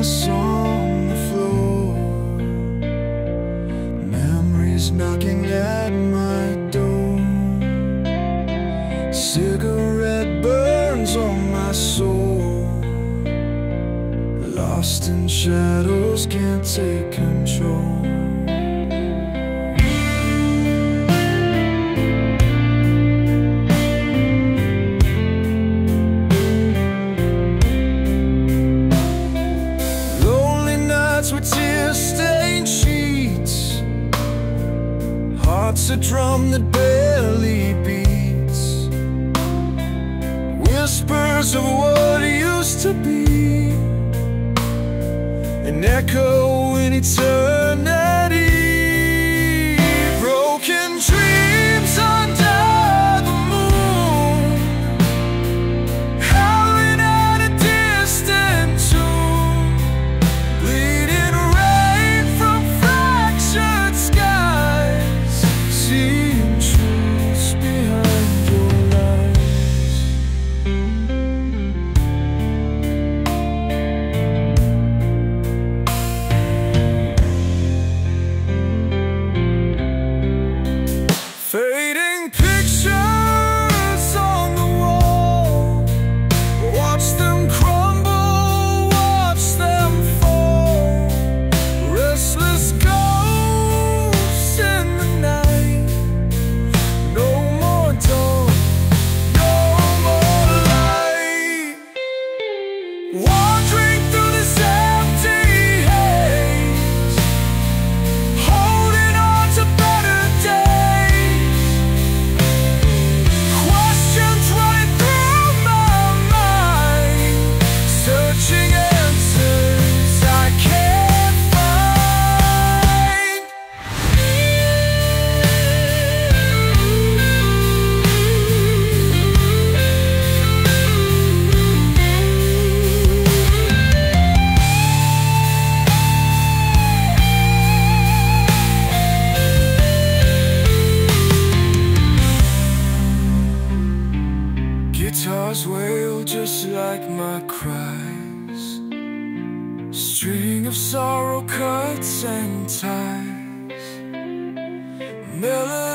mess on the floor, memories knocking at my door. Cigarette burns on my soul, lost in shadows, can't take control. With tear-stained sheets, hearts a drum that barely beats, whispers of what used to be, an echo in eternity. Broken dreams under the moon, howling at a distant tune, bleeding rain from fractured skies, seeing truths behind your lies. Fading pictures on the wall, watch them crumble, watch them fall. Restless ghosts in the night, no more dawn, no more light. Wandering through this empty haze, holding on to better days. Questions running through my mind, searching answers I can't find. Guitars wail just like my cries, string of sorrow cuts and ties, melody